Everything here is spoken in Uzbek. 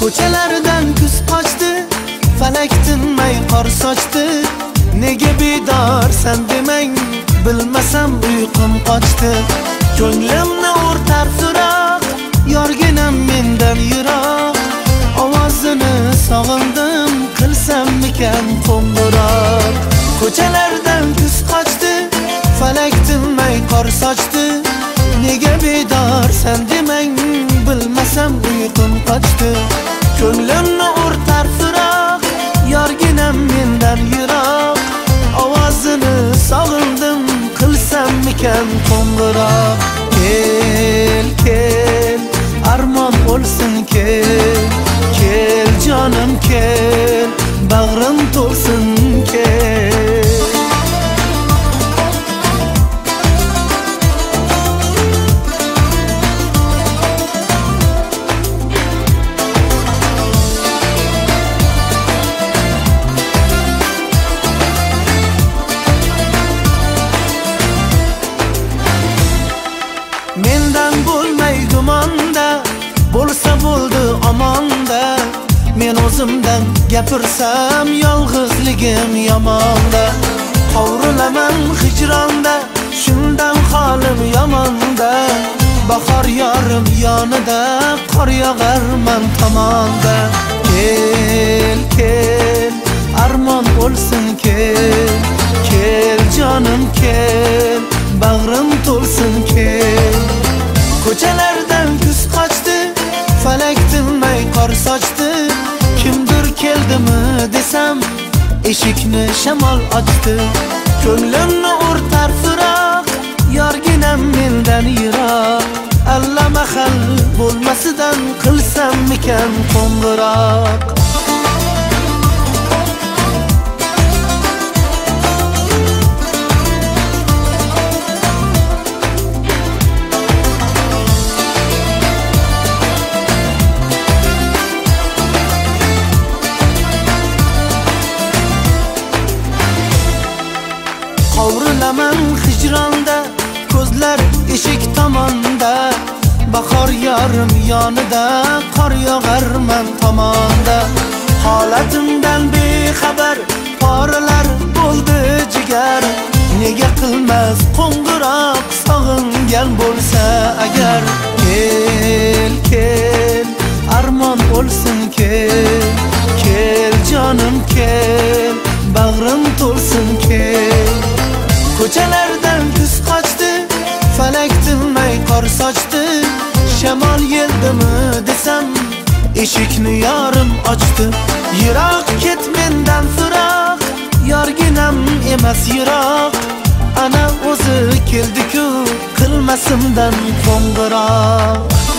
Ko'chalardan kuz qochdi, falak tinmay qor sochdi. Nega bedorsan demang, bilmasam uyqum qochdi. Ko'nglimni o'rtar firoq, yorginam mendan yiroq. Ovozini sog'indim, qilsammikan qo'ng'iroq. Ko'chalardan kuz qochdi, falak tinmay qor sochdi. Nega bedorsan demang, bilmasam uyqum qochdi. Ko'nglimni o'rtar firoq, yorginam mendan yiroq. Ovozini sog'indim, qilsammikan qo'ng'iroq. Kel, kel, armon o'lsin kel. Kel jonim kel, bag'rim to'lsin kel. Mendan bo'lmay gumonda, bo'lsa bo'ldi omonda. Men o'zimdan gapirsam, yolg'izligim yomonda. Qovrilaman hijronda, shundan holim yomonda. Bahor yorim yonida, qor yog'arman tomonda. Kel, kel, armon o'lsin kel. Kel jonim kel, bag'rim to'lsin kel. Ko'chalardan kuz qochdi, falak tinmay qor sochdi. Kimdir keldimi desam, eshikni shamol ochdi. Ko'nglimni o'rtar firoq, yorginam mendan yiroq. Allamahal bo'lmasidan qilsammikan qo'ng'iroq. Qovrilaman hijronda, ko'zlar eshik tomonda. Bahor yorim yonida, qor yog'arman tomonda. Holatimdan bexabar, poralar bo'ldi jigar. Nega qilmas qo'ng'iroq, sog'ingan bo'lsa agar. Kel, kel, armon o'lsin kel. Kel jonim kel, bag'rim to'lsin kel. Ko'chalardan kuz qochdi, falak tinmay qor sochdi. Shamol yeldimi desam, eshikni yorim ochdi. Yiroq ket mendan firoq, yorginam emas yiroq. Ana o'zi keldi-ku, qilmasimdan qo'ng'iroq.